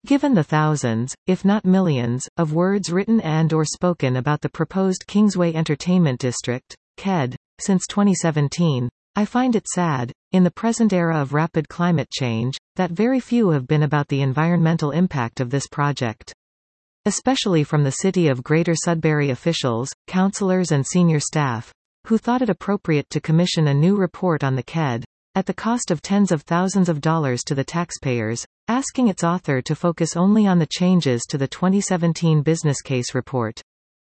Given the thousands, if not millions, of words written and or spoken about the proposed Kingsway Entertainment District, KED, since 2017, I find it sad, in the present era of rapid climate change, that very few have been about the environmental impact of this project. Especially from the City of Greater Sudbury officials, councillors and senior staff, who thought it appropriate to commission a new report on the KED, at the cost of tens of thousands of dollars to the taxpayers, asking its author to focus only on the changes to the 2017 business case report.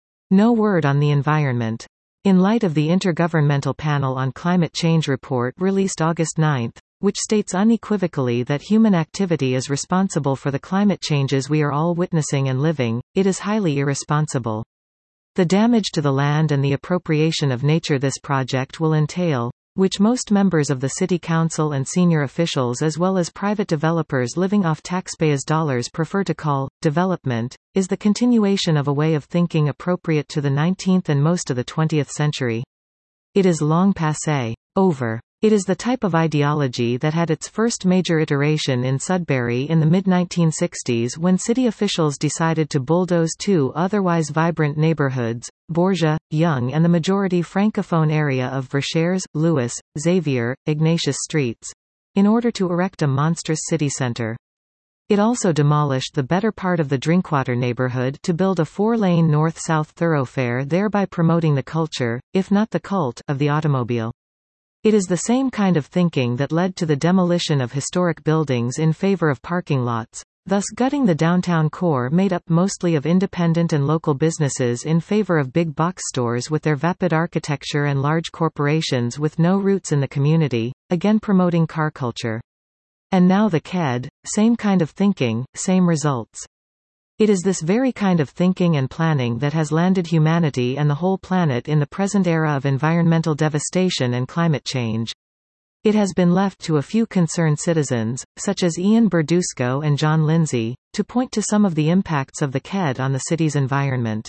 No word on the environment. In light of the Intergovernmental Panel on Climate Change report released August 9, which states unequivocally that human activity is responsible for the climate changes we are all witnessing and living, it is highly irresponsible. The damage to the land and the appropriation of nature this project will entail, which most members of the City Council and senior officials as well as private developers living off taxpayers' dollars prefer to call development, is the continuation of a way of thinking appropriate to the 19th and most of the 20th century. It is long passé. Over. It is the type of ideology that had its first major iteration in Sudbury in the mid-1960s when city officials decided to bulldoze two otherwise vibrant neighborhoods, Borgia, Yonge and the majority francophone area of Verchères, Lewis, Xavier, Ignatius Streets, in order to erect a monstrous city centre. It also demolished the better part of the Drinkwater neighborhood to build a 4-lane north-south thoroughfare, thereby promoting the culture, if not the cult, of the automobile. It is the same kind of thinking that led to the demolition of historic buildings in favor of parking lots, thus gutting the downtown core made up mostly of independent and local businesses in favor of big box stores with their vapid architecture and large corporations with no roots in the community, again promoting car culture. And now the KED, same kind of thinking, same results. It is this very kind of thinking and planning that has landed humanity and the whole planet in the present era of environmental devastation and climate change. It has been left to a few concerned citizens, such as Ian Berdusco and John Lindsay, to point to some of the impacts of the KED on the city's environment.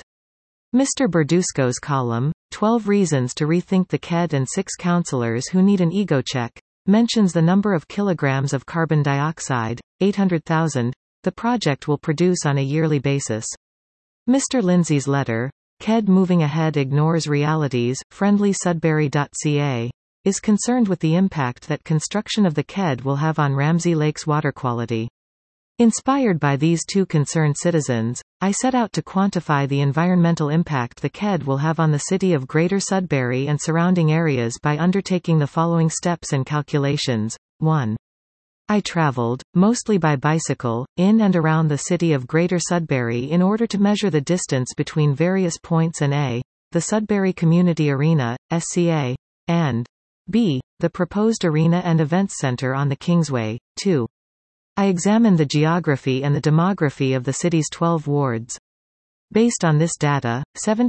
Mr. Berdusco's column, 12 Reasons to Rethink the KED and 6 Councillors Who Need an Ego Check, mentions the number of kilograms of carbon dioxide, 800,000, the project will produce on a yearly basis. Mr. Lindsay's letter, KED Moving Ahead Ignores Realities, friendlysudbury.ca, is concerned with the impact that construction of the KED will have on Ramsey Lake's water quality. Inspired by these two concerned citizens, I set out to quantify the environmental impact the KED will have on the city of Greater Sudbury and surrounding areas by undertaking the following steps and calculations. 1. I traveled, mostly by bicycle, in and around the city of Greater Sudbury in order to measure the distance between various points and A, the Sudbury Community Arena, SCA, and B, the proposed arena and events center on the Kingsway. 2. I examined the geography and the demography of the city's 12 wards. Based on this data,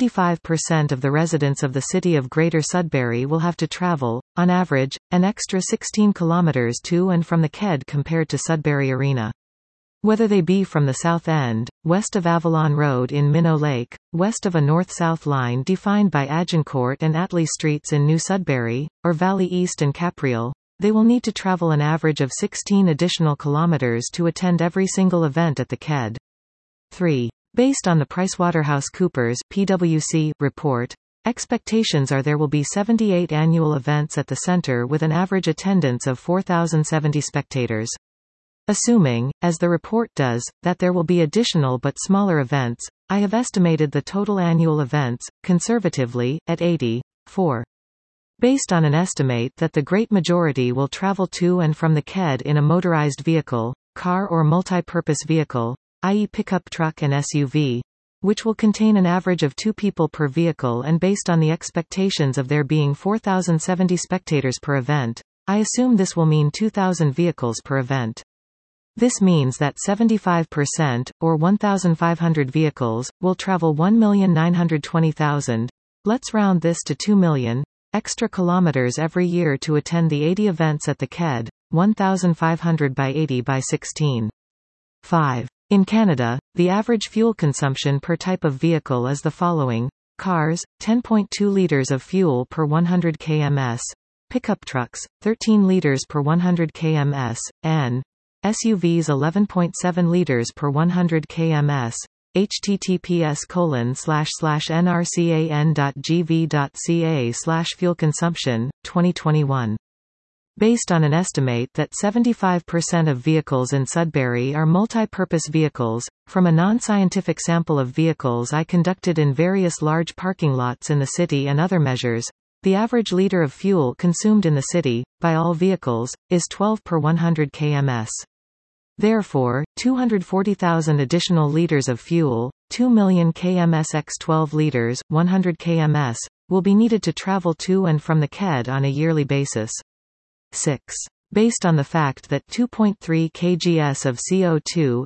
75% of the residents of the city of Greater Sudbury will have to travel, on average, an extra 16 kilometers to and from the KED compared to Sudbury Arena. Whether they be from the South End, west of Avalon Road in Minnow Lake, west of a north-south line defined by Agincourt and Atlee Streets in New Sudbury, or Valley East and Capriol, they will need to travel an average of 16 additional kilometers to attend every single event at the KED. 3. Based on the PricewaterhouseCoopers (PwC) report, expectations are there will be 78 annual events at the center with an average attendance of 4,070 spectators. Assuming, as the report does, that there will be additional but smaller events, I have estimated the total annual events, conservatively, at 80. 4. Based on an estimate that the great majority will travel to and from the KED in a motorized vehicle, car or multi-purpose vehicle, i.e. pickup truck and SUV, which will contain an average of 2 people per vehicle, and based on the expectations of there being 4,070 spectators per event, I assume this will mean 2,000 vehicles per event. This means that 75%, or 1,500 vehicles, will travel 1,920,000, let's round this to 2 million, extra kilometers every year to attend the 80 events at the KED, 1,500 by 80 by 16. 5. In Canada, the average fuel consumption per type of vehicle is the following: cars, 10.2 liters of fuel per 100 kms, pickup trucks, 13 liters per 100 kms, and SUVs 11.7 liters per 100 kms. https://nrcan.gv.ca/fuel consumption, 2021. Based on an estimate that 75% of vehicles in Sudbury are multi-purpose vehicles, from a non-scientific sample of vehicles I conducted in various large parking lots in the city and other measures, the average liter of fuel consumed in the city, by all vehicles, is 12 per 100 kms. Therefore, 240,000 additional liters of fuel, 2 million kms x 12 liters, 100 kms, will be needed to travel to and from the KED on a yearly basis. 6. Based on the fact that 2.3 kgs of CO2,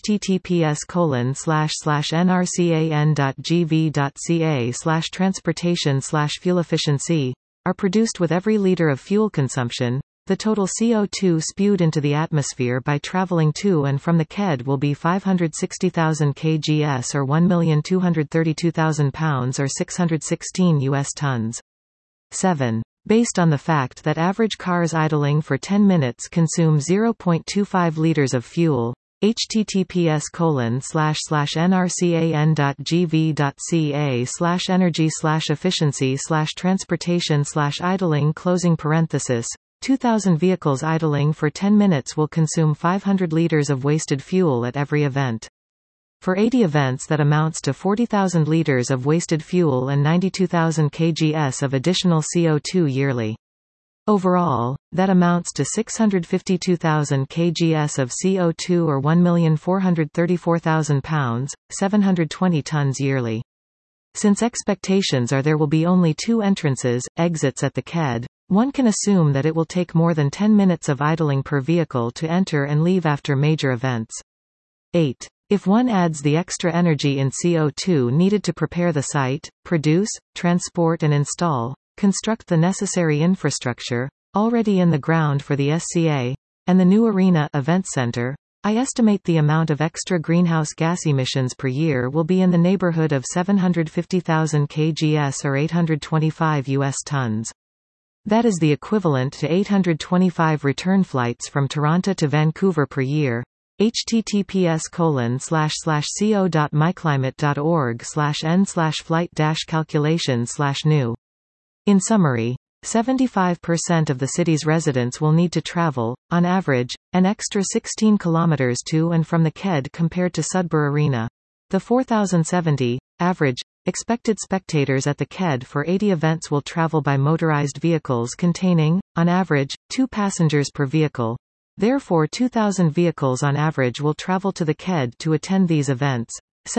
https://nrcan.gv.ca/transportation/fuel efficiency, are produced with every liter of fuel consumption, the total CO2 spewed into the atmosphere by traveling to and from the KED will be 560,000 kgs or 1,232,000 pounds or 616 US tons. 7. Based on the fact that average cars idling for 10 minutes consume 0.25 liters of fuel, https://nrcan.gv.ca/energy/efficiency/transportation/idling 2,000 vehicles idling for 10 minutes will consume 500 liters of wasted fuel at every event. For 80 events that amounts to 40,000 liters of wasted fuel and 92,000 kgs of additional CO2 yearly. Overall, that amounts to 652,000 kgs of CO2 or 1,434,000 pounds, 720 tons yearly. Since expectations are there will be only 2 entrances, exits at the KED, one can assume that it will take more than 10 minutes of idling per vehicle to enter and leave after major events. 8. If one adds the extra energy in CO2 needed to prepare the site, produce, transport and install, construct the necessary infrastructure, already in the ground for the SCA, and the new arena event center, I estimate the amount of extra greenhouse gas emissions per year will be in the neighborhood of 750,000 kgs or 825 US tons. That is the equivalent to 825 return flights from Toronto to Vancouver per year. https://co.myclimate.org/n/flight-calculation/new. In summary, 75% of the city's residents will need to travel, on average, an extra 16 kilometers to and from the KED compared to Sudbury Arena. The 4,070, average, expected spectators at the KED for 80 events will travel by motorized vehicles containing, on average, 2 passengers per vehicle. Therefore 2,000 vehicles on average will travel to the KED to attend these events.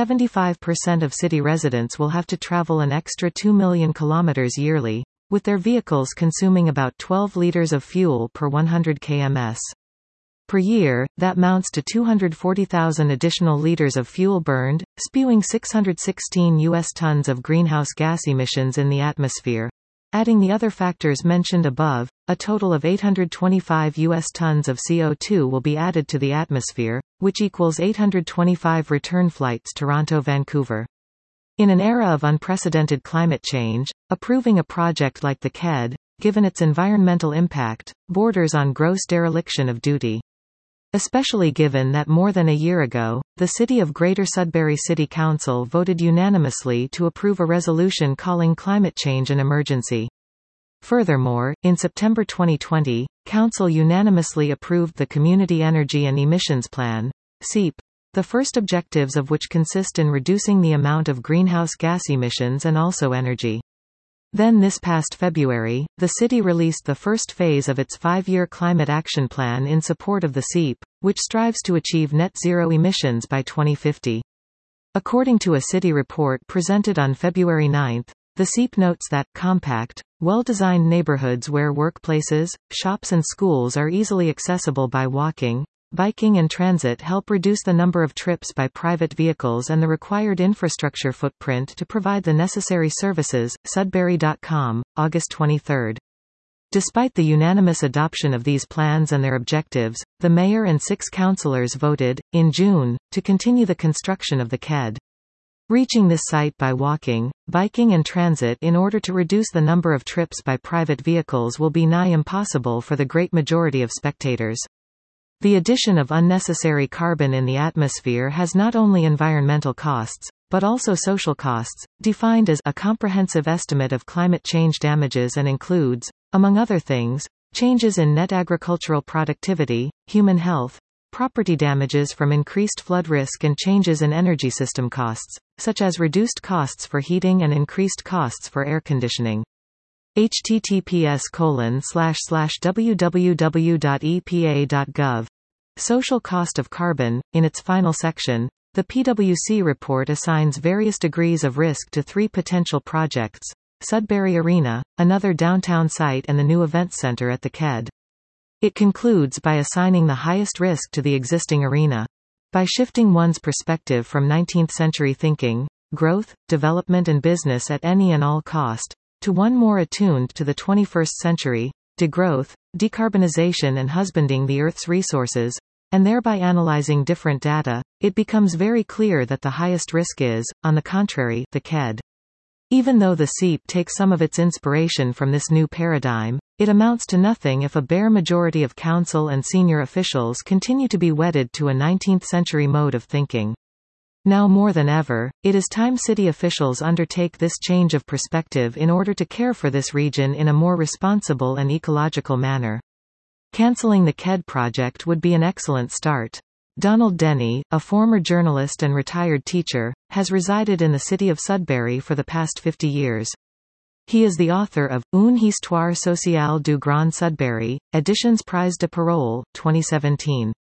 75% of city residents will have to travel an extra 2 million kilometers yearly, with their vehicles consuming about 12 liters of fuel per 100 kms. Per year, that mounts to 240,000 additional liters of fuel burned, spewing 616 US tons of greenhouse gas emissions in the atmosphere. Adding the other factors mentioned above, a total of 825 US tons of CO2 will be added to the atmosphere, which equals 825 return flights Toronto-Vancouver. In an era of unprecedented climate change, approving a project like the KED, given its environmental impact, borders on gross dereliction of duty. Especially given that more than a year ago, the City of Greater Sudbury City Council voted unanimously to approve a resolution calling climate change an emergency. Furthermore, in September 2020, Council unanimously approved the Community Energy and Emissions Plan, CEP, the first objectives of which consist in reducing the amount of greenhouse gas emissions and also energy. Then this past February, the city released the first phase of its 5-year climate action plan in support of the CEP, which strives to achieve net zero emissions by 2050. According to a city report presented on February 9, the CEP notes that compact, well-designed neighborhoods where workplaces, shops and schools are easily accessible by walking, biking and transit help reduce the number of trips by private vehicles and the required infrastructure footprint to provide the necessary services. Sudbury.com, August 23. Despite the unanimous adoption of these plans and their objectives, the mayor and 6 councillors voted, in June, to continue the construction of the KED. Reaching this site by walking, biking and transit in order to reduce the number of trips by private vehicles will be nigh impossible for the great majority of spectators. The addition of unnecessary carbon in the atmosphere has not only environmental costs, but also social costs, defined as a comprehensive estimate of climate change damages and includes, among other things, changes in net agricultural productivity, human health, property damages from increased flood risk and changes in energy system costs, such as reduced costs for heating and increased costs for air conditioning. https://www.epa.gov. Social cost of carbon. In its final section, the PwC report assigns various degrees of risk to 3 potential projects: Sudbury Arena, another downtown site, and the new events center at the KED. It concludes by assigning the highest risk to the existing arena. By shifting one's perspective from 19th-century thinking, growth, development and business at any and all cost, to one more attuned to the 21st century, degrowth, decarbonization and husbanding the Earth's resources, and thereby analyzing different data, it becomes very clear that the highest risk is, on the contrary, the KED. Even though the SEEP takes some of its inspiration from this new paradigm, it amounts to nothing if a bare majority of council and senior officials continue to be wedded to a 19th-century mode of thinking. Now more than ever, it is time city officials undertake this change of perspective in order to care for this region in a more responsible and ecological manner. Canceling the KED project would be an excellent start. Donald Denny, a former journalist and retired teacher, has resided in the city of Sudbury for the past 50 years. He is the author of Une histoire sociale du Grand Sudbury, Editions Prize de Parole, 2017.